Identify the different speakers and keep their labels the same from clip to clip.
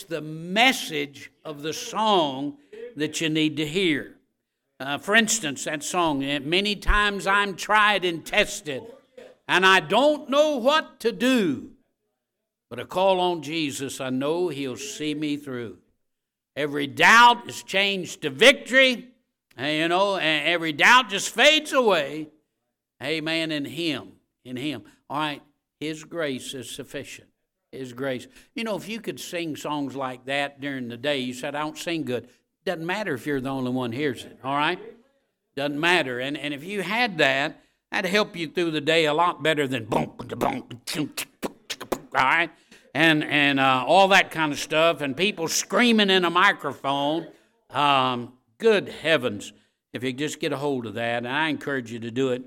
Speaker 1: the message of the song that you need to hear. For instance, that song, many times I'm tried and tested, and I don't know what to do. But I call on Jesus, I know He'll see me through. Every doubt is changed to victory. And every doubt just fades away. Amen, in Him. All right, His grace is sufficient. His grace. If you could sing songs like that during the day, you said, I don't sing good. Doesn't matter if you're the only one hears it, all right? Doesn't matter. And if you had that, that'd help you through the day a lot better than boom, all right? And all that kind of stuff, and people screaming in a microphone. Good heavens, if you just get a hold of that, and I encourage you to do it.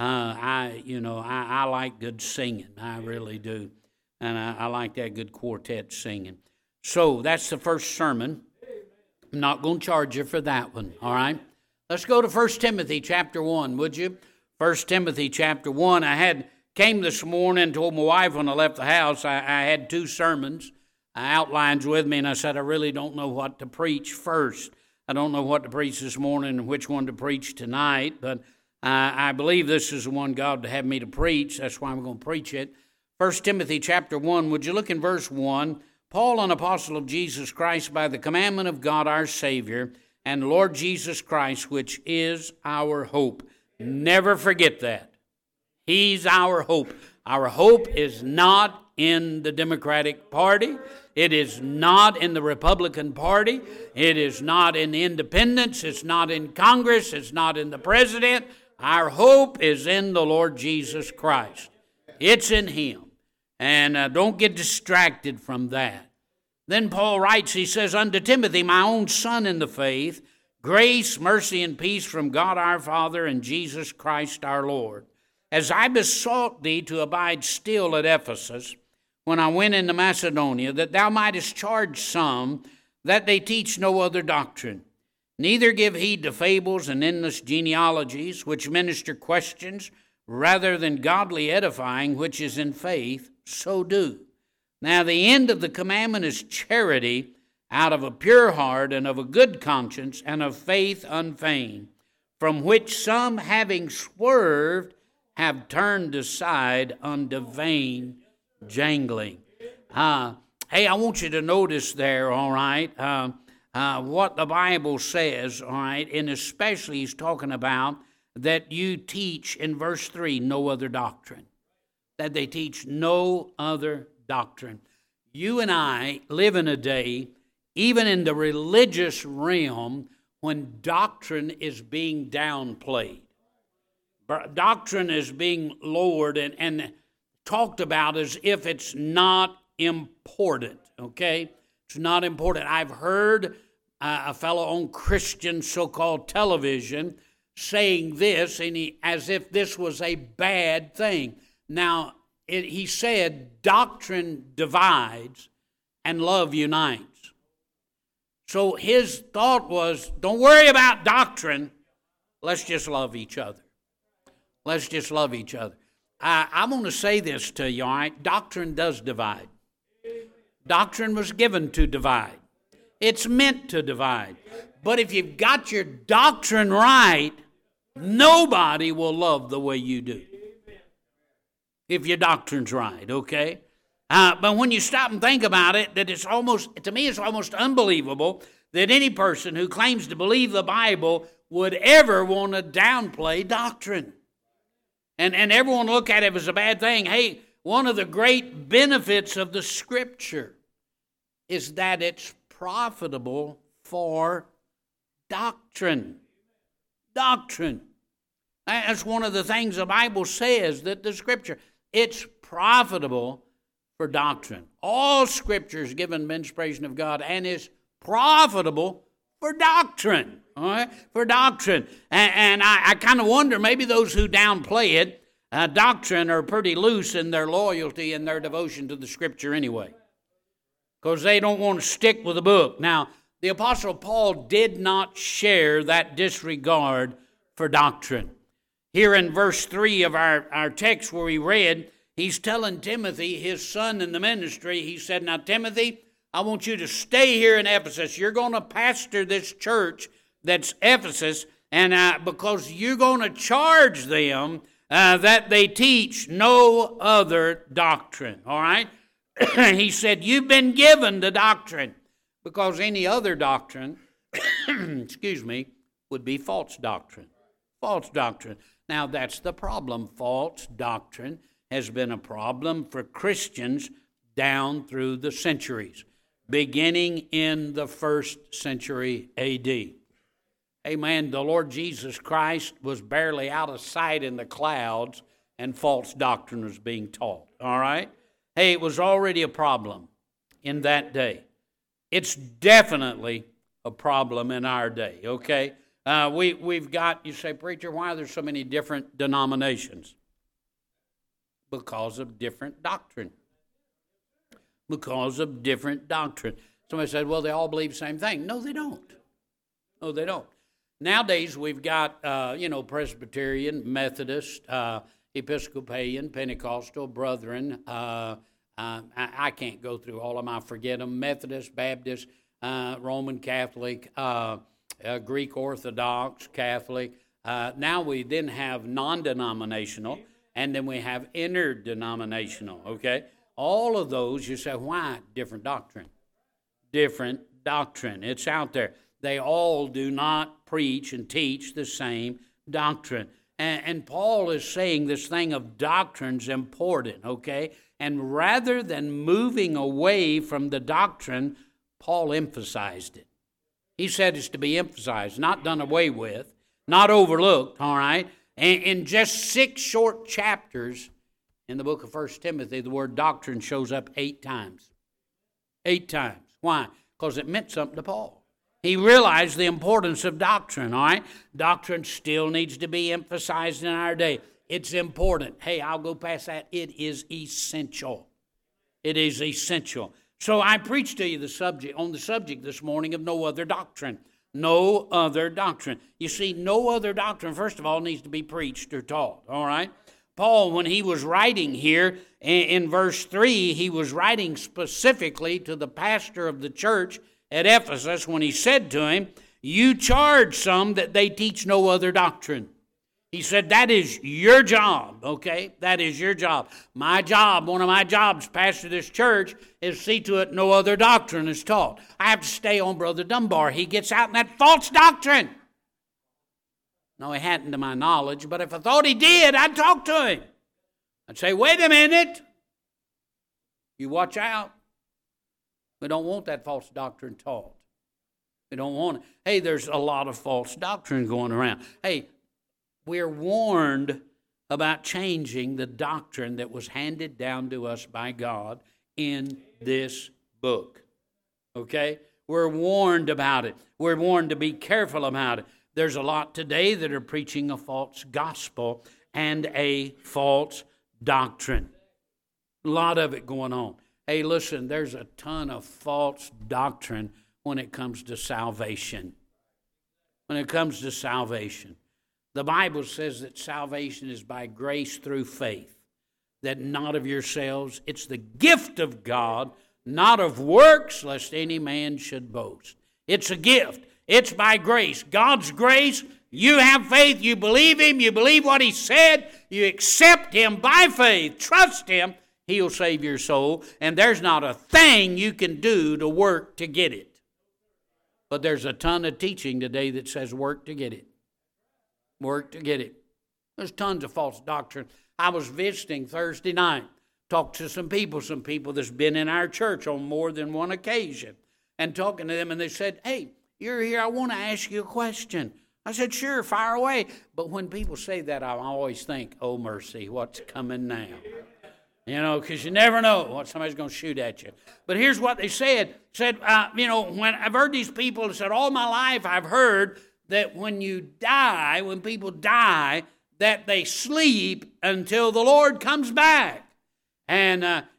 Speaker 1: I like good singing, I really do. And I like that good quartet singing. So that's the first sermon. I'm not going to charge you for that one, all right? Let's go to 1 Timothy chapter 1, would you? 1 Timothy chapter 1. I came this morning and told my wife when I left the house, I had 2 sermons, outlines with me, and I said, I really don't know what to preach first. I don't know what to preach this morning and which one to preach tonight, but I believe this is the one God to have me to preach. That's why I'm going to preach it. 1 Timothy chapter 1, would you look in verse 1? Paul, an apostle of Jesus Christ, by the commandment of God our Savior, and Lord Jesus Christ, which is our hope. Never forget that. He's our hope. Our hope is not in the Democratic Party. It is not in the Republican Party. It is not in the independents. It's not in Congress. It's not in the president. Our hope is in the Lord Jesus Christ. It's in Him. And don't get distracted from that. Then Paul writes, he says, unto Timothy, my own son in the faith, grace, mercy, and peace from God our Father and Jesus Christ our Lord. As I besought thee to abide still at Ephesus, when I went into Macedonia, that thou mightest charge some that they teach no other doctrine, neither give heed to fables and endless genealogies, which minister questions, rather than godly edifying, which is in faith, so do. Now the end of the commandment is charity, out of a pure heart and of a good conscience and of faith unfeigned, from which some, having swerved, have turned aside unto vain jangling. Hey, I want you to notice there, all right, what the Bible says, all right, and especially he's talking about that you teach in verse 3 no other doctrine, that they teach no other doctrine. You and I live in a day, even in the religious realm, when doctrine is being downplayed. Doctrine is being lowered and talked about as if it's not important, okay? It's not important. I've heard a fellow on Christian so-called television saying this, and as if this was a bad thing. Now, he said, doctrine divides and love unites. So his thought was, don't worry about doctrine. Let's just love each other. Let's just love each other. I'm going to say this to you, all right? Doctrine does divide. Doctrine was given to divide. It's meant to divide. But if you've got your doctrine right, nobody will love the way you do. If your doctrine's right, okay? But when you stop and think about it, that it's almost unbelievable that any person who claims to believe the Bible would ever want to downplay doctrine. And everyone look at it as a bad thing. Hey, one of the great benefits of the Scripture is that it's profitable for doctrine. Doctrine. That's one of the things the Bible says, that the Scripture, it's profitable for doctrine. All Scripture is given by inspiration of God and is profitable for doctrine. All right? For doctrine. And I kind of wonder, maybe those who downplay it, doctrine, are pretty loose in their loyalty and their devotion to the Scripture anyway, because they don't want to stick with the book. Now, the Apostle Paul did not share that disregard for doctrine. Here in verse 3 of our text where we read, he's telling Timothy, his son in the ministry, he said, now Timothy, I want you to stay here in Ephesus. You're going to pastor this church that's Ephesus, and because you're going to charge them that they teach no other doctrine. All right? He said, you've been given the doctrine, because any other doctrine, would be false doctrine. False doctrine. Now, that's the problem. False doctrine has been a problem for Christians down through the centuries, beginning in the 1st century A.D. Amen. The Lord Jesus Christ was barely out of sight in the clouds, and false doctrine was being taught. All right? Hey, it was already a problem in that day. It's definitely a problem in our day, okay? We've got, you say, preacher, why are there so many different denominations? Because of different doctrine. Because of different doctrine. Somebody said, well, they all believe the same thing. No, they don't. No, they don't. Nowadays, we've got, Presbyterian, Methodist, Episcopalian, Pentecostal, Brethren. I can't go through all of them. I forget them. Methodist, Baptist, Roman Catholic, Greek Orthodox, Catholic. Now we then have non-denominational, and then we have interdenominational, okay? All of those, you say, why? Different doctrine. Different doctrine. It's out there. They all do not preach and teach the same doctrine. And Paul is saying this thing of doctrine's important, okay? And rather than moving away from the doctrine, Paul emphasized it. He said it's to be emphasized, not done away with, not overlooked, all right? And in just 6 short chapters in the book of 1 Timothy, the word doctrine shows up 8 times. 8 times. Why? Because it meant something to Paul. He realized the importance of doctrine, all right? Doctrine still needs to be emphasized in our day. It's important. Hey, I'll go past that. It is essential. It is essential. So I preached to you on the subject this morning of no other doctrine. No other doctrine. You see, no other doctrine, first of all, needs to be preached or taught, all right? Paul, when he was writing here in verse 3, he was writing specifically to the pastor of the church at Ephesus when he said to him, you charge some that they teach no other doctrine. He said, that is your job, okay? That is your job. My job, one of my jobs, pastor this church, is see to it no other doctrine is taught. I have to stay on Brother Dunbar. He gets out in that false doctrine. No, he hadn't to my knowledge, but if I thought he did, I'd talk to him. I'd say, wait a minute. You watch out. We don't want that false doctrine taught. We don't want it. Hey, there's a lot of false doctrine going around. Hey, we're warned about changing the doctrine that was handed down to us by God in this book. Okay? We're warned about it. We're warned to be careful about it. There's a lot today that are preaching a false gospel and a false doctrine. A lot of it going on. Hey, listen, there's a ton of false doctrine when it comes to salvation. When it comes to salvation. The Bible says that salvation is by grace through faith, that not of yourselves. It's the gift of God, not of works, lest any man should boast. It's a gift. It's by grace. God's grace. You have faith. You believe Him. You believe what He said. You accept Him by faith. Trust Him. He'll save your soul. And there's not a thing you can do to work to get it. But there's a ton of teaching today that says work to get it. Work to get it. There's tons of false doctrine. I was visiting Thursday night. Talked to some people that's been in our church on more than one occasion. And talking to them, and they said, hey, you're here, I want to ask you a question. I said, sure, fire away. But when people say that, I always think, oh, mercy, what's coming now? You know, because you never know what somebody's going to shoot at you. But here's what they said. When I've heard these people, said, all my life I've heard that when people die, that they sleep until the Lord comes back. And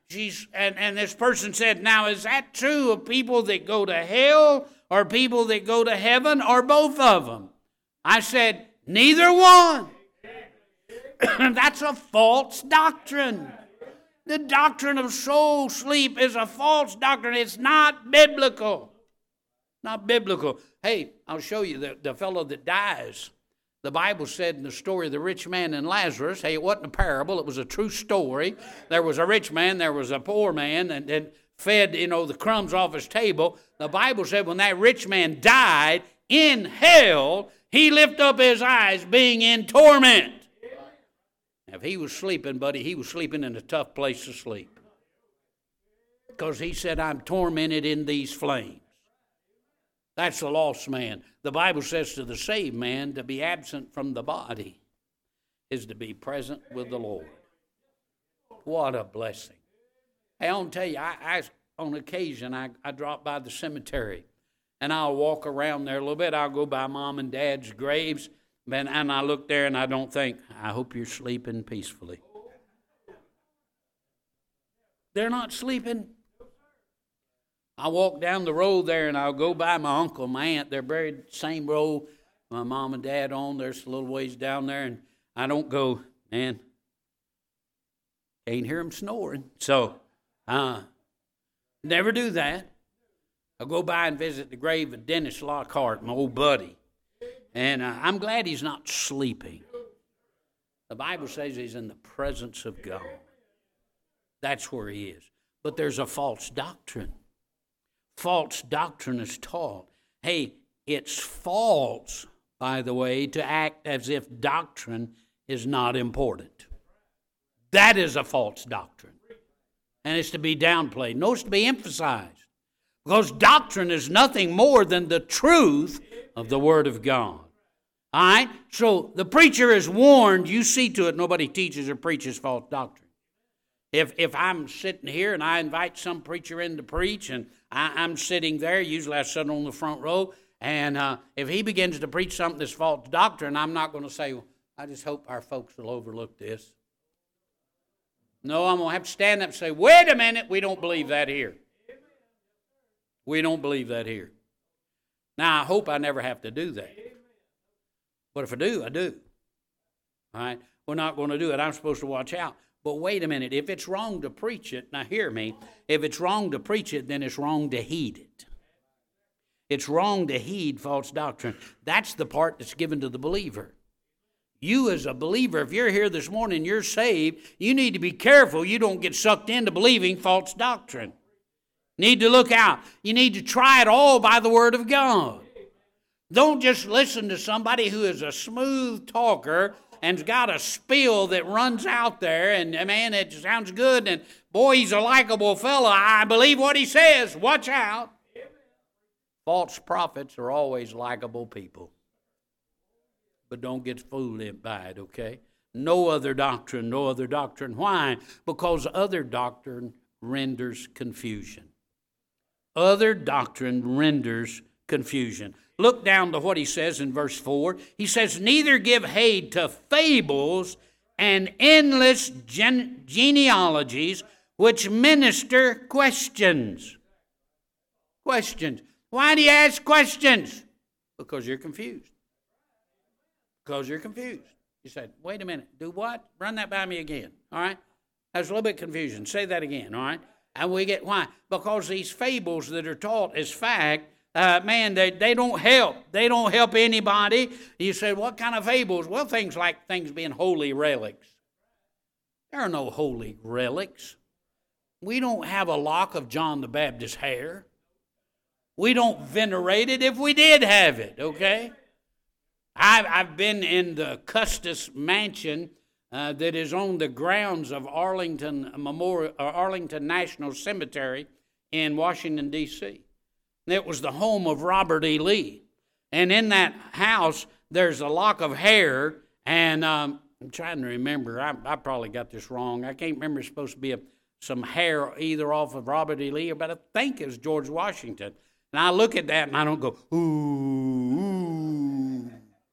Speaker 1: this person said, now is that true of people that go to hell or people that go to heaven or both of them? I said, neither one. That's a false doctrine. The doctrine of soul sleep is a false doctrine. It's not biblical. Not biblical. Hey, I'll show you the fellow that dies. The Bible said in the story of the rich man and Lazarus, hey, it wasn't a parable, it was a true story. There was a rich man, there was a poor man, and fed, the crumbs off his table. The Bible said when that rich man died in hell, he lifted up his eyes being in torment. If he was sleeping, buddy, he was sleeping in a tough place to sleep. Because he said, I'm tormented in these flames. That's the lost man. The Bible says to the saved man, to be absent from the body is to be present with the Lord. What a blessing. Hey, I want to tell you, I on occasion, I drop by the cemetery, and I'll walk around there a little bit. I'll go by Mom and Dad's graves, and I look there, and I don't think, I hope you're sleeping peacefully. They're not sleeping. I walk down the road there, and I'll go by my uncle and my aunt. They're buried same road my mom and dad on. There's a little ways down there, and I don't go, man, can't hear them snoring. So, never do that. I'll go by and visit the grave of Dennis Lockhart, my old buddy. And I'm glad he's not sleeping. The Bible says he's in the presence of God. That's where he is. But there's a false doctrine. False doctrine is taught. Hey, it's false, by the way, to act as if doctrine is not important. That is a false doctrine. And it's to be downplayed. No, it's to be emphasized. Because doctrine is nothing more than the truth of the Word of God. All right? So the preacher is warned, you see to it nobody teaches or preaches false doctrine. If I'm sitting here and I invite some preacher in to preach and I'm sitting there, usually I sit on the front row, and if he begins to preach something that's false doctrine, I'm not going to say, well, I just hope our folks will overlook this. No, I'm going to have to stand up and say, wait a minute, we don't believe that here. We don't believe that here. Now, I hope I never have to do that. But if I do, I do. All right? We're not going to do it. I'm supposed to watch out. But wait a minute, if it's wrong to preach it, now hear me, if it's wrong to preach it, then it's wrong to heed it. It's wrong to heed false doctrine. That's the part that's given to the believer. You as a believer, if you're here this morning, you're saved, you need to be careful you don't get sucked into believing false doctrine. Need to look out. You need to try it all by the Word of God. Don't just listen to somebody who is a smooth talker and's got a spiel that runs out there, and man, it sounds good, and boy, he's a likable fellow. I believe what he says. Watch out. False prophets are always likable people. But don't get fooled by it, okay? No other doctrine, no other doctrine. Why? Because other doctrine renders confusion. Other doctrine renders confusion. Look down to what he says in verse 4. He says, neither give heed to fables and endless genealogies which minister questions. Questions. Why do you ask questions? Because you're confused. Because you're confused. You said, wait a minute, do what? Run that by me again, all right? There's a little bit of confusion. Say that again, all right? And we get, why? Because these fables that are taught as fact, man, they don't help. They don't help anybody. You say, what kind of fables? Well, things like things being holy relics. There are no holy relics. We don't have a lock of John the Baptist's hair. We don't venerate it if we did have it, okay? I've been in the Custis Mansion that is on the grounds of Arlington National Cemetery in Washington, D.C. It was the home of Robert E. Lee. And in that house, there's a lock of hair, and I'm trying to remember. I probably got this wrong. I can't remember. It's supposed to be some hair either off of Robert E. Lee, but I think it was George Washington. And I look at that, and I don't go, ooh.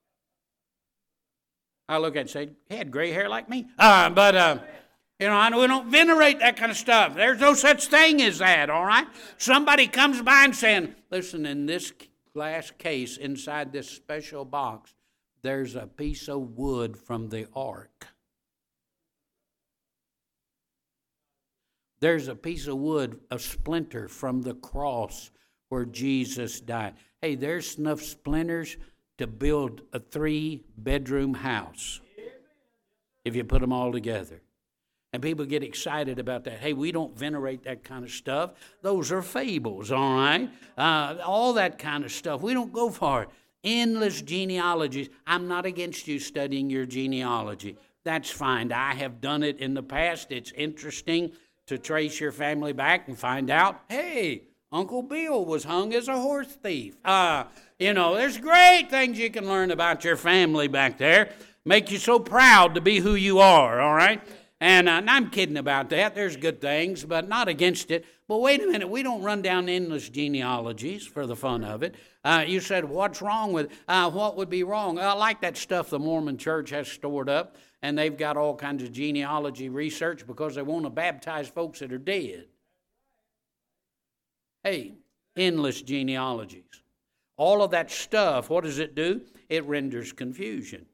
Speaker 1: I look at it and say, he had gray hair like me. We don't venerate that kind of stuff. There's no such thing as that, all right? Somebody comes by and saying, listen, in this glass case inside this special box, there's a piece of wood from the ark. There's a piece of wood, a splinter from the cross where Jesus died. Hey, there's enough splinters to build a 3-bedroom house if you put them all together. And people get excited about that. Hey, we don't venerate that kind of stuff. Those are fables, all right? All that kind of stuff. We don't go for it. Endless genealogies. I'm not against you studying your genealogy. That's fine. I have done it in the past. It's interesting to trace your family back and find out, hey, Uncle Bill was hung as a horse thief. There's great things you can learn about your family back there. Make you so proud to be who you are, all right? And I'm kidding about that. There's good things, but not against it. But wait a minute. We don't run down endless genealogies for the fun of it. You said, what's wrong with what would be wrong? I like that stuff the Mormon Church has stored up, and they've got all kinds of genealogy research because they want to baptize folks that are dead. Hey, endless genealogies. All of that stuff, what does it do? It renders confusion.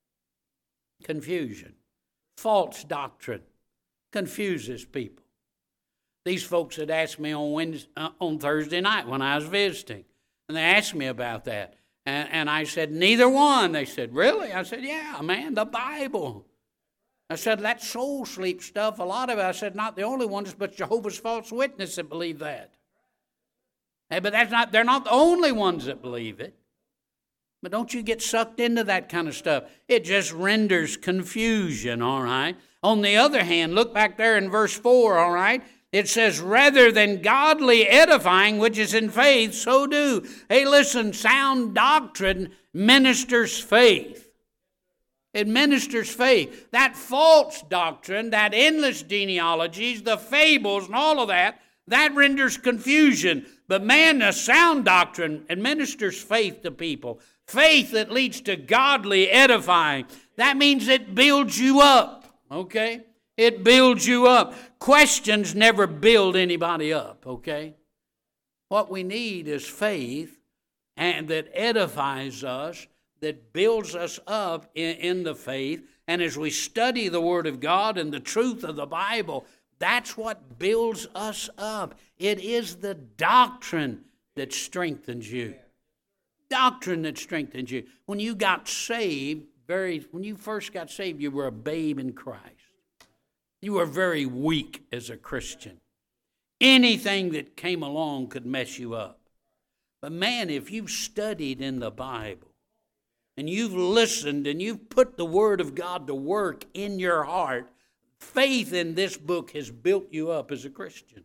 Speaker 1: Confusion. False doctrine confuses people. These folks had asked me on Thursday night when I was visiting, and they asked me about that. And I said, neither one. They said, really? I said, yeah, man, the Bible. I said, that soul sleep stuff, a lot of it, I said, not the only ones, but Jehovah's false witnesses that believe that. Hey, but they're not the only ones that believe it. But don't you get sucked into that kind of stuff. It just renders confusion, all right? On the other hand, look back there in verse 4, all right? It says, rather than godly edifying, which is in faith, so do. Hey, listen, sound doctrine ministers faith. It ministers faith. That false doctrine, that endless genealogies, the fables and all of that renders confusion. But man, the sound doctrine administers faith to people. Faith that leads to godly edifying. That means it builds you up, okay? It builds you up. Questions never build anybody up, okay? What we need is faith and that edifies us, that builds us up in the faith. And as we study the Word of God and the truth of the Bible, that's what builds us up. It is the doctrine that strengthens you. Doctrine that strengthens you. When you got saved, when you first got saved, you were a babe in Christ. You were very weak as a Christian. Anything that came along could mess you up. But man, if you've studied in the Bible, and you've listened, and you've put the Word of God to work in your heart, faith in this book has built you up as a Christian.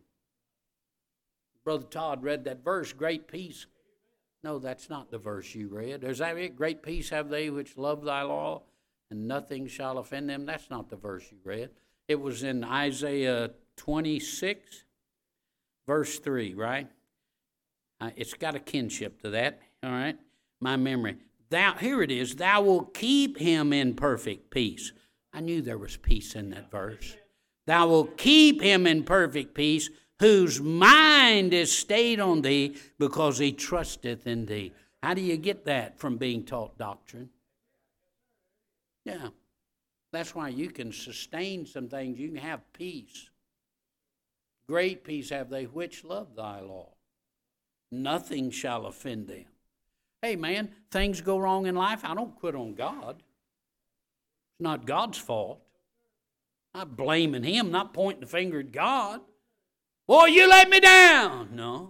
Speaker 1: Brother Todd read that verse, great peace. No, that's not the verse you read. There's that it, great peace have they which love thy law, and nothing shall offend them. That's not the verse you read. It was in Isaiah 26, verse 3, right? It's got a kinship to that, all right? My memory. Here it is, thou wilt keep him in perfect peace. I knew there was peace in that verse. Thou wilt keep him in perfect peace, whose mind is stayed on thee, because he trusteth in thee. How do you get that? From being taught doctrine. Yeah. That's why you can sustain some things. You can have peace. Great peace have they which love thy law. Nothing shall offend them. Hey, man, things go wrong in life. I don't quit on God. It's not God's fault. I'm not blaming him, not pointing the finger at God. Boy, you let me down. No.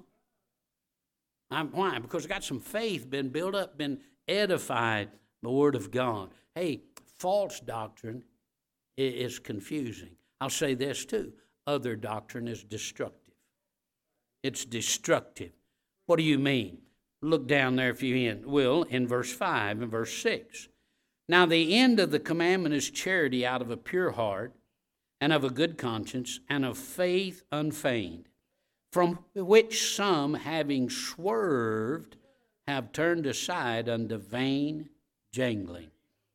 Speaker 1: Why? Because I got some faith, been built up, been edified by the Word of God. Hey, false doctrine is confusing. I'll say this too. Other doctrine is destructive. It's destructive. What do you mean? Look down there if you will in verse 5 and verse 6. Now the end of the commandment is charity out of a pure heart and of a good conscience and of faith unfeigned, from which some, having swerved, have turned aside unto vain jangling.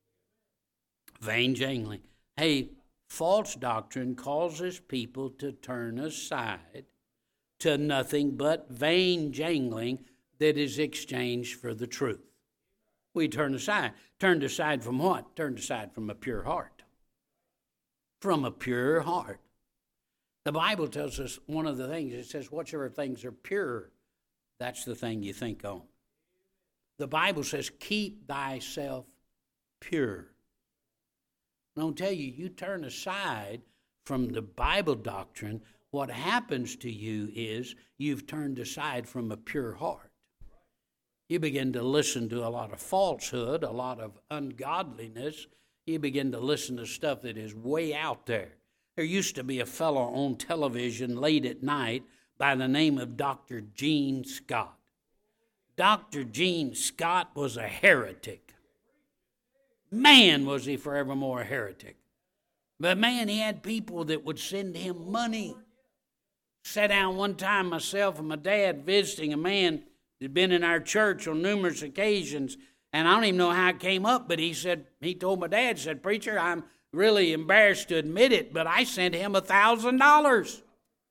Speaker 1: Vain jangling. Hey, false doctrine causes people to turn aside to nothing but vain jangling that is exchanged for the truth. We turn aside. Turned aside from what? Turned aside from a pure heart. From a pure heart. The Bible tells us one of the things, it says, whatsoever things are pure, that's the thing you think on. The Bible says, keep thyself pure. And I'll tell you, you turn aside from the Bible doctrine, what happens to you is you've turned aside from a pure heart. You begin to listen to a lot of falsehood, a lot of ungodliness. You begin to listen to stuff that is way out there. There used to be a fellow on television late at night by the name of Dr. Gene Scott. Dr. Gene Scott was a heretic. Man, was he forevermore a heretic. But man, he had people that would send him money. Sat down one time, myself and my dad, visiting a man that had been in our church on numerous occasions, and I don't even know how it came up, but he told my dad, said, "Preacher, I'm really embarrassed to admit it, but I sent him $1,000.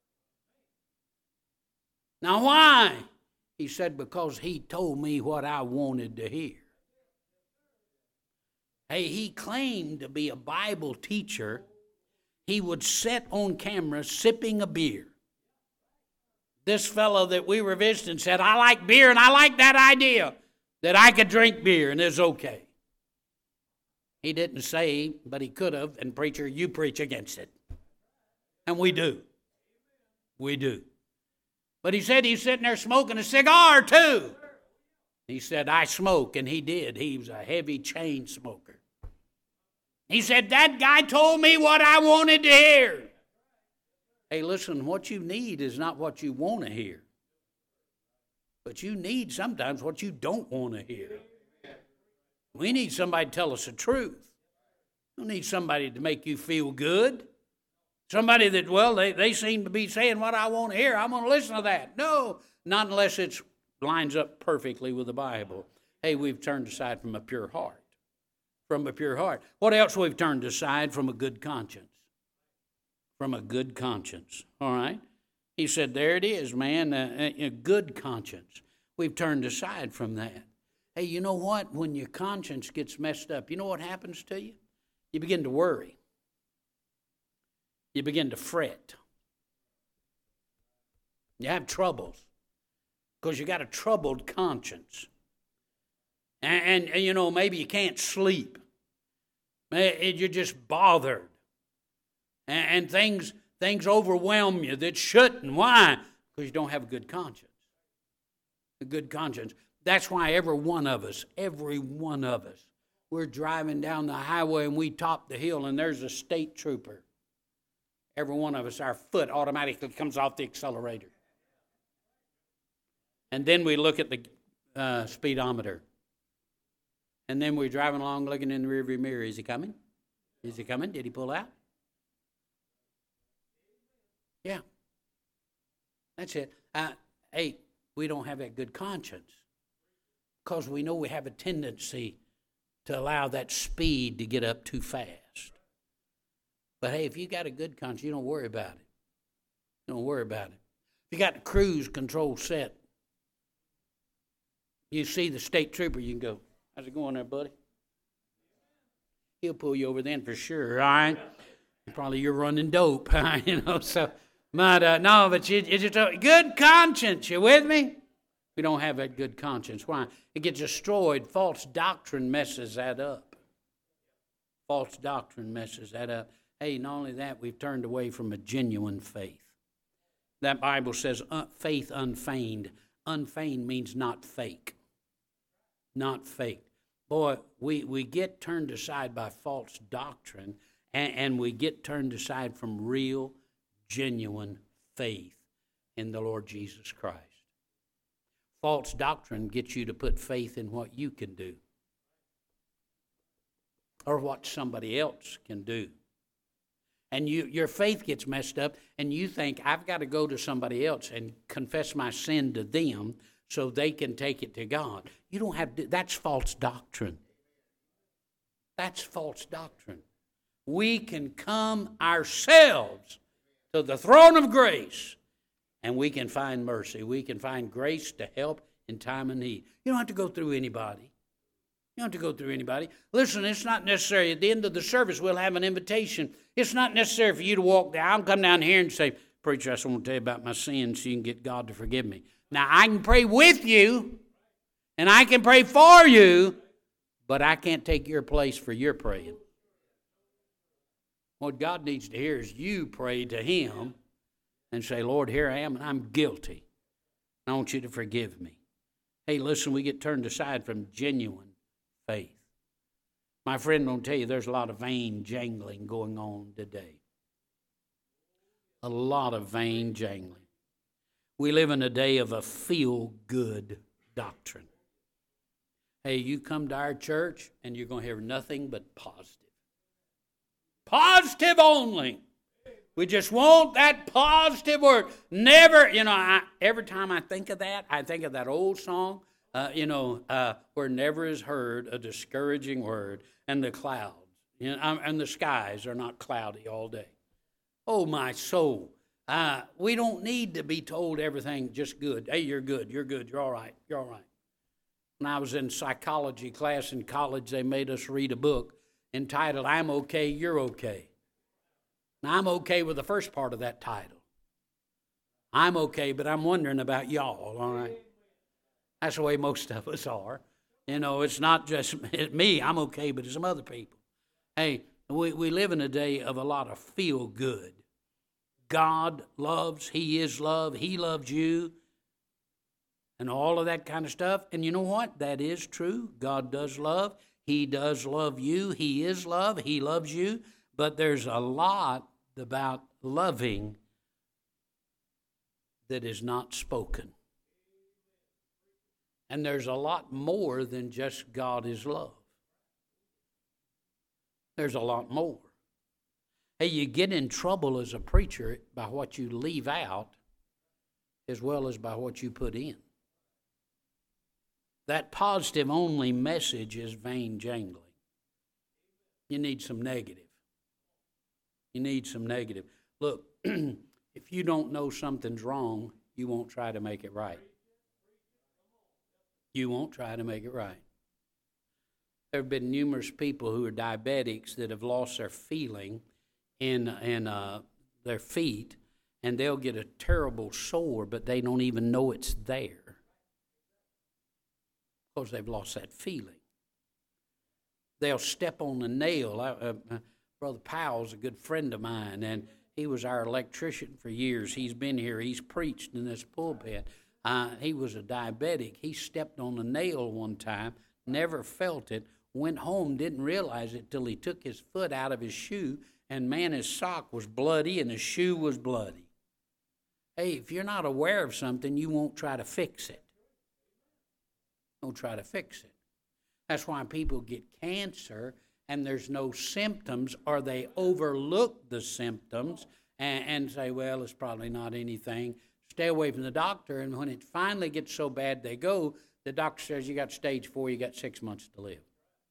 Speaker 1: Now why? He said, because he told me what I wanted to hear. Hey, he claimed to be a Bible teacher. He would sit on camera sipping a beer. This fellow that we were visiting said, I like beer, and I like that idea that I could drink beer and it's okay. He didn't say, but he could have, and preacher, you preach against it. And we do. We do. But he said he's sitting there smoking a cigar too. He said, I smoke, and he did. He was a heavy chain smoker. He said, that guy told me what I wanted to hear. Hey, listen, what you need is not what you want to hear. But you need sometimes what you don't want to hear. We need somebody to tell us the truth. We don't need somebody to make you feel good. Somebody that, well, they seem to be saying what I want to hear. I'm going to listen to that. No, not unless it lines up perfectly with the Bible. Hey, we've turned aside from a pure heart. From a pure heart. What else we've turned aside? From a good conscience. From a good conscience. All right? He said, there it is, man, a good conscience. We've turned aside from that. Hey, you know what? When your conscience gets messed up, you know what happens to you? You begin to worry. You begin to fret. You have troubles because you got a troubled conscience. And you know, maybe you can't sleep. You're just bothered. And things overwhelm you that shouldn't. Why? Because you don't have a good conscience. A good conscience. That's why every one of us, we're driving down the highway and we top the hill and there's a state trooper. Every one of us, our foot automatically comes off the accelerator. And then we look at the speedometer. And then we're driving along looking in the rearview mirror. Is he coming? Is he coming? Did he pull out? Yeah. That's it. Hey, we don't have that good conscience because we know we have a tendency to allow that speed to get up too fast. But hey, if you got a good conscience, you don't worry about it. You don't worry about it. If you got the cruise control set, you see the state trooper, you can go, how's it going there, buddy? He'll pull you over then for sure, all right? Probably you're running dope, you know, so. But no, but it's just a good conscience. You with me? We don't have that good conscience. Why? It gets destroyed. False doctrine messes that up. False doctrine messes that up. Hey, not only that, we've turned away from a genuine faith. That Bible says faith unfeigned. Unfeigned means not fake. Not fake. Boy, we get turned aside by false doctrine, and we get turned aside from real, genuine faith in the Lord Jesus Christ. False doctrine gets you to put faith in what you can do or what somebody else can do. And your faith gets messed up, and you think, I've got to go to somebody else and confess my sin to them so they can take it to God. You don't have to. That's false doctrine. That's false doctrine. We can come ourselves to the throne of grace, and we can find mercy. We can find grace to help in time of need. You don't have to go through anybody. You don't have to go through anybody. Listen, it's not necessary. At the end of the service, we'll have an invitation. It's not necessary for you to walk down, come down here and say, preacher, I just want to tell you about my sins so you can get God to forgive me. Now, I can pray with you, and I can pray for you, but I can't take your place for your praying. What God needs to hear is you pray to Him and say, Lord, here I am, and I'm guilty. I want you to forgive me. Hey, listen, we get turned aside from genuine faith. My friend will tell you there's a lot of vain jangling going on today. A lot of vain jangling. We live in a day of a feel-good doctrine. Hey, you come to our church and you're going to hear nothing but positive. Positive only. We just want that positive word. Never, every time I think of that old song, where never is heard a discouraging word, and the clouds, and the skies are not cloudy all day. Oh, my soul. We don't need to be told everything just good. Hey, you're good, you're all right, you're all right. When I was in psychology class in college, they made us read a book entitled, I'm Okay, You're Okay. Now, I'm okay with the first part of that title. I'm okay, but I'm wondering about y'all, all right? That's the way most of us are. It's not just me, I'm okay, but it's some other people. Hey, we live in a day of a lot of feel good. God loves, He is love, He loves you, and all of that kind of stuff. And you know what? That is true. God does love. He does love you. He is love. He loves you. But there's a lot about loving that is not spoken. And there's a lot more than just God is love. There's a lot more. Hey, you get in trouble as a preacher by what you leave out as well as by what you put in. That positive only message is vain jangling. You need some negative. You need some negative. Look, if you don't know something's wrong, you won't try to make it right. You won't try to make it right. There have been numerous people who are diabetics that have lost their feeling in their feet, and they'll get a terrible sore, but they don't even know it's there because they've lost that feeling. They'll step on a nail. Brother Powell's a good friend of mine, and he was our electrician for years. He's been here. He's preached in this pulpit. He was a diabetic. He stepped on a nail one time, never felt it, went home, didn't realize it till he took his foot out of his shoe, and man, his sock was bloody and his shoe was bloody. Hey, if you're not aware of something, you won't try to fix it. Don't try to fix it. That's why people get cancer and there's no symptoms, or they overlook the symptoms and say, well, it's probably not anything. Stay away from the doctor, and when it finally gets so bad they go, the doctor says, you got stage 4, you got 6 months to live.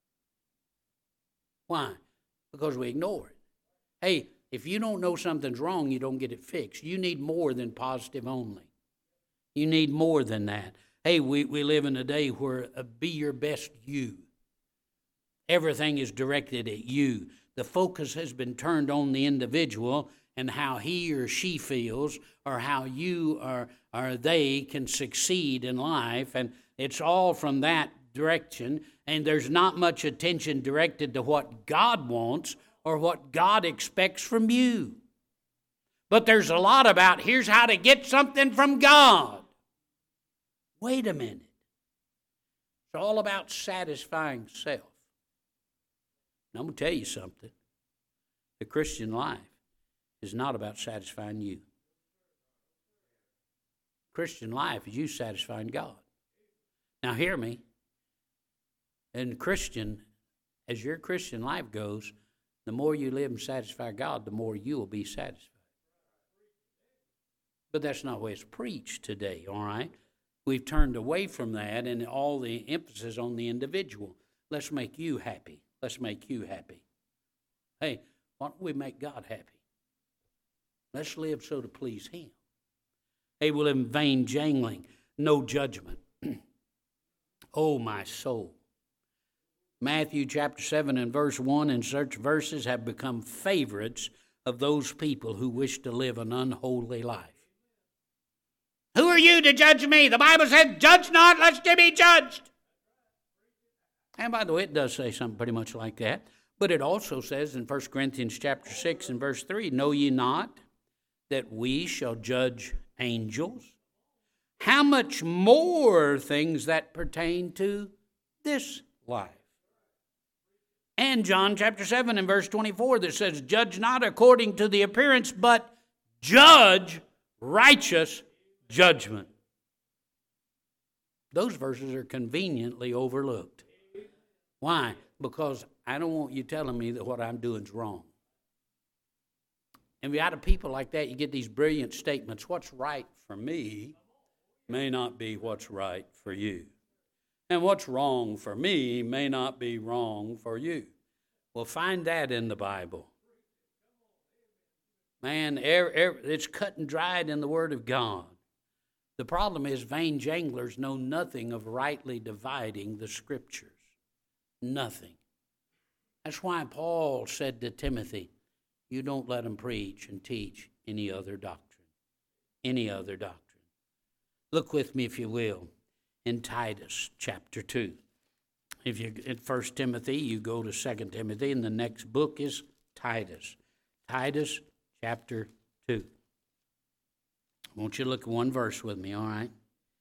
Speaker 1: Why? Because we ignore it. Hey, if you don't know something's wrong, you don't get it fixed. You need more than positive only. You need more than that. Hey, we live in a day where be your best you. Everything is directed at you. The focus has been turned on the individual and how he or she feels, or how you or they can succeed in life, and it's all from that direction, and there's not much attention directed to what God wants or what God expects from you. But there's a lot about, here's how to get something from God. Wait a minute. It's all about satisfying self. And I'm going to tell you something. The Christian life is not about satisfying you. Christian life is you satisfying God. Now hear me. And Christian, as your Christian life goes, the more you live and satisfy God, the more you will be satisfied. But that's not the way it's preached today, all right? We've turned away from that and all the emphasis on the individual. Let's make you happy. Let's make you happy. Hey, why don't we make God happy? Let's live so to please Him. Hey, we'll live in vain jangling, no judgment. Oh, my soul. Matthew chapter 7 and verse 1 and such verses have become favorites of those people who wish to live an unholy life. Who are you to judge me? The Bible said, judge not lest you be judged. And by the way, it does say something pretty much like that. But it also says in 1 Corinthians chapter 6 and verse 3, know ye not that we shall judge angels? How much more things that pertain to this life? And John chapter 7 and verse 24 that says, judge not according to the appearance, but judge righteous judgment. Those verses are conveniently overlooked. Why? Because I don't want you telling me that what I'm doing is wrong. And out of people like that, you get these brilliant statements. What's right for me may not be what's right for you. And what's wrong for me may not be wrong for you. Well, find that in the Bible. Man, it's cut and dried in the Word of God. The problem is vain janglers know nothing of rightly dividing the Scriptures. Nothing. That's why Paul said to Timothy, you don't let them preach and teach any other doctrine. Any other doctrine. Look with me, if you will, in Titus chapter 2. If you in 1 Timothy, you go to 2 Timothy, and the next book is Titus. Titus chapter 2. I want you to look at one verse with me, all right?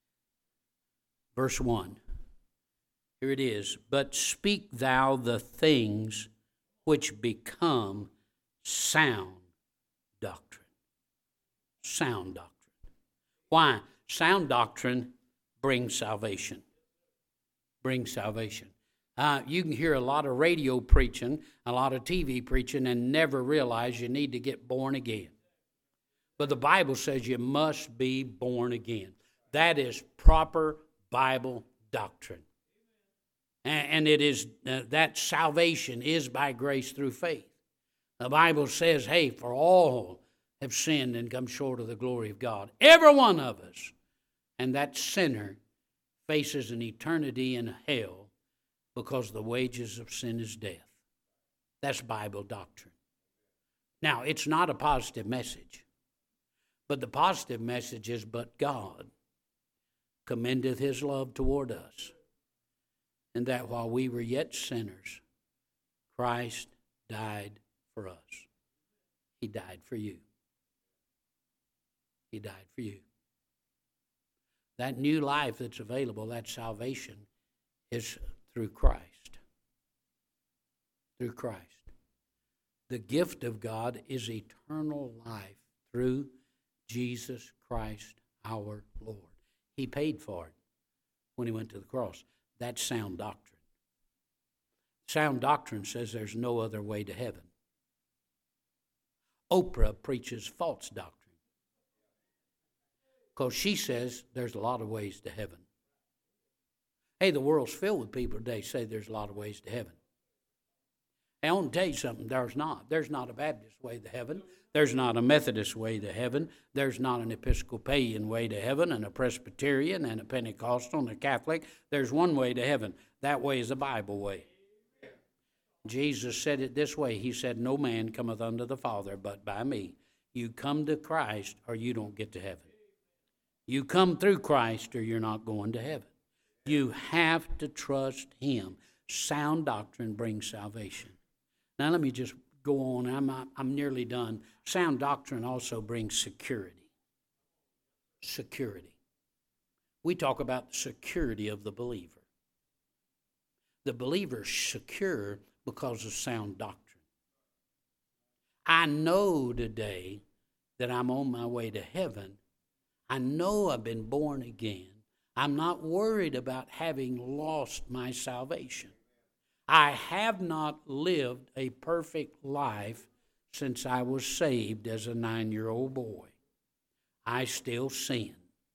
Speaker 1: Verse 1. Here it is. But speak thou the things which become sound doctrine. Sound doctrine. Why? Sound doctrine brings salvation. Brings salvation. You can hear a lot of radio preaching, a lot of TV preaching, and never realize you need to get born again. But the Bible says you must be born again. That is proper Bible doctrine. And it is that salvation is by grace through faith. The Bible says, hey, for all have sinned and come short of the glory of God. Every one of us. And that sinner faces an eternity in hell because the wages of sin is death. That's Bible doctrine. Now, it's not a positive message. But the positive message is, but God commendeth his love toward us, and that while we were yet sinners, Christ died for us. He died for you. He died for you. That new life that's available, that salvation, is through Christ. Through Christ. The gift of God is eternal life through Jesus Christ our Lord. He paid for it when he went to the cross. That's sound doctrine. Sound doctrine says there's no other way to heaven. Oprah preaches false doctrine because she says there's a lot of ways to heaven. Hey, the world's filled with people today say there's a lot of ways to heaven. Hey, I want to tell you something. There's not. There's not a Baptist way to heaven. There's not a Methodist way to heaven. There's not an Episcopalian way to heaven, and a Presbyterian, and a Pentecostal, and a Catholic. There's one way to heaven. That way is the Bible way. Jesus said it this way. He said, no man cometh unto the Father but by me. You come to Christ or you don't get to heaven. You come through Christ or you're not going to heaven. You have to trust him. Sound doctrine brings salvation. Now let me just go on. I'm nearly done. Sound doctrine also brings security. Security. We talk about the security of the believer. The believer is secure because of sound doctrine. I know today that I'm on my way to heaven. I know I've been born again. I'm not worried about having lost my salvation. I have not lived a perfect life since I was saved as a 9-year-old boy. I still sin.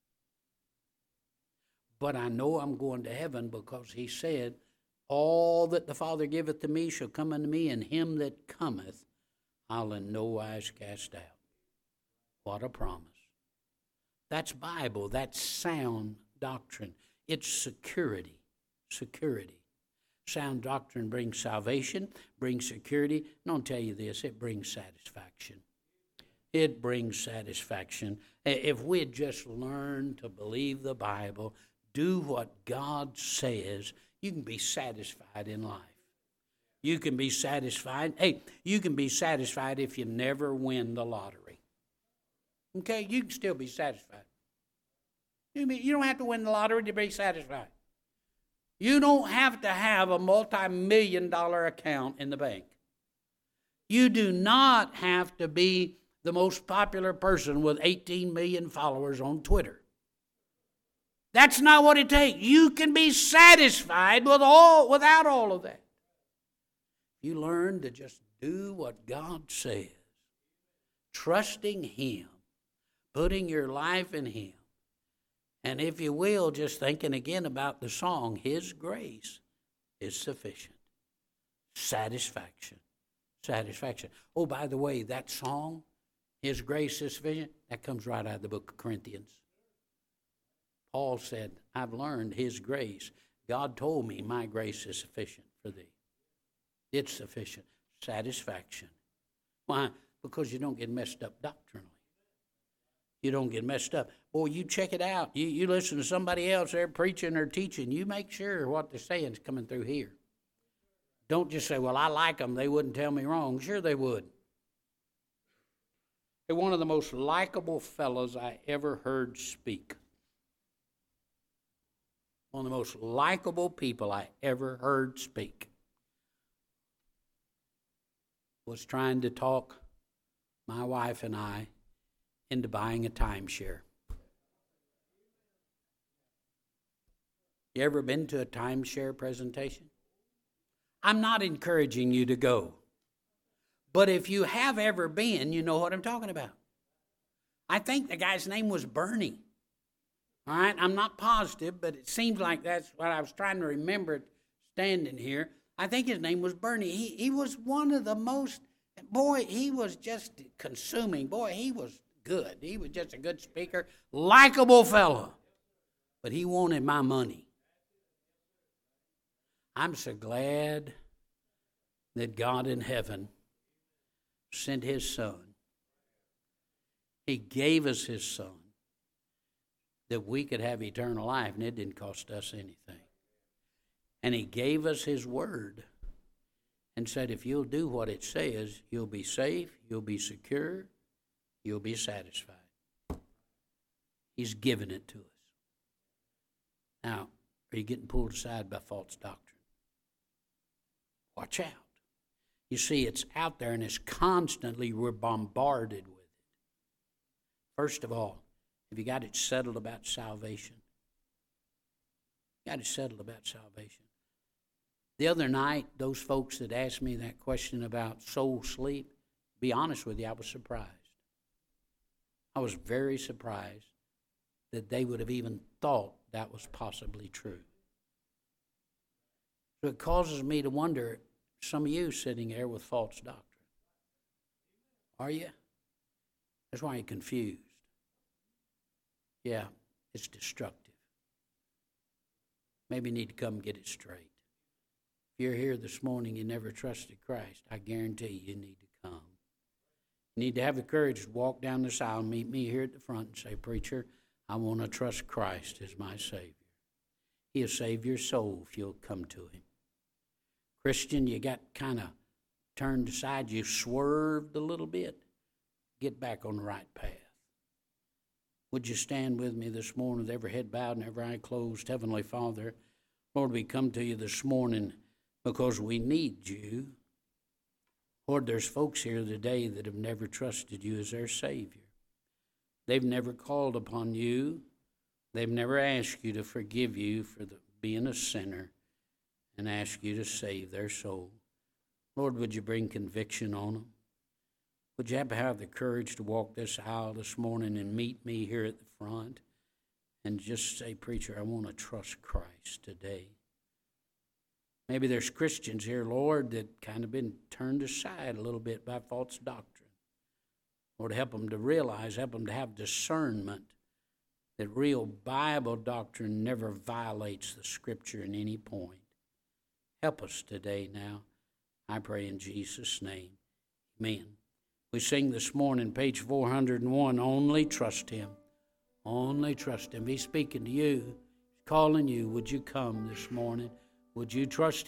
Speaker 1: But I know I'm going to heaven because he said, all that the Father giveth to me shall come unto me, and him that cometh I'll in no wise cast out. What a promise. That's Bible. That's sound doctrine. It's security. Security. Sound doctrine brings salvation, brings security. And I'll tell you this, it brings satisfaction. It brings satisfaction. If we had just learned to believe the Bible, do what God says, you can be satisfied in life. You can be satisfied. Hey, you can be satisfied if you never win the lottery. Okay, you can still be satisfied. You don't have to win the lottery to be satisfied. You don't have to have a multi-million-dollar account in the bank. You do not have to be the most popular person with 18 million followers on Twitter. That's not what it takes. You can be satisfied without all of that. You learn to just do what God says, trusting Him, putting your life in Him. And if you will, just thinking again about the song, His grace is sufficient. Satisfaction. Satisfaction. Oh, by the way, that song, His grace is sufficient, that comes right out of the book of Corinthians. Paul said, I've learned His grace. God told me my grace is sufficient for thee. It's sufficient. Satisfaction. Why? Because you don't get messed up doctrinally. You don't get messed up. Boy, you check it out. You listen to somebody else, they're preaching or teaching. You make sure what they're saying is coming through here. Don't just say, well, I like them. They wouldn't tell me wrong. Sure they would. They're one of the most likable fellows I ever heard speak. One of the most likable people I ever heard speak. Was trying to talk my wife and I into buying a timeshare. You ever been to a timeshare presentation? I'm not encouraging you to go. But if you have ever been, you know what I'm talking about. I think the guy's name was Bernie. All right, I'm not positive, but it seems like that's what I was trying to remember standing here. I think his name was Bernie. He was one of the most, boy, he was just consuming. Boy, he was good. He was just a good speaker, likable fellow. But he wanted my money. I'm so glad that God in heaven sent His Son. He gave us His Son that we could have eternal life, and it didn't cost us anything. And He gave us His Word and said, if you'll do what it says, you'll be safe, you'll be secure, you'll be satisfied. He's given it to us. Now, are you getting pulled aside by false doctrine? Watch out. You see, it's out there and it's constantly, we're bombarded with it. First of all, have you got it settled about salvation? Got it settled about salvation. The other night, those folks that asked me that question about soul sleep, to be honest with you, I was surprised. I was very surprised that they would have even thought that was possibly true. So it causes me to wonder, some of you sitting there with false doctrine. Are you? That's why you're confused. Yeah, it's destructive. Maybe you need to come get it straight. If you're here this morning, you never trusted Christ, I guarantee you need to come. You need to have the courage to walk down this aisle and meet me here at the front and say, preacher, I want to trust Christ as my Savior. He'll save your soul if you'll come to Him. Christian, you got kind of turned aside. You swerved a little bit. Get back on the right path. Would you stand with me this morning with every head bowed and every eye closed? Heavenly Father, Lord, we come to you this morning because we need you. Lord, there's folks here today that have never trusted you as their Savior. They've never called upon you. They've never asked you to forgive you for being a sinner and ask you to save their soul. Lord, would you bring conviction on them? Would you have the courage to walk this aisle this morning and meet me here at the front and just say, preacher, I want to trust Christ today. Maybe there's Christians here, Lord, that kind of been turned aside a little bit by false doctrine. Lord, help them to realize, help them to have discernment that real Bible doctrine never violates the Scripture in any point. Help us today now. I pray in Jesus' name. Amen. We sing this morning, page 401, Only Trust Him. Only trust Him. He's speaking to you. He's calling you. Would you come this morning? Would you trust Him?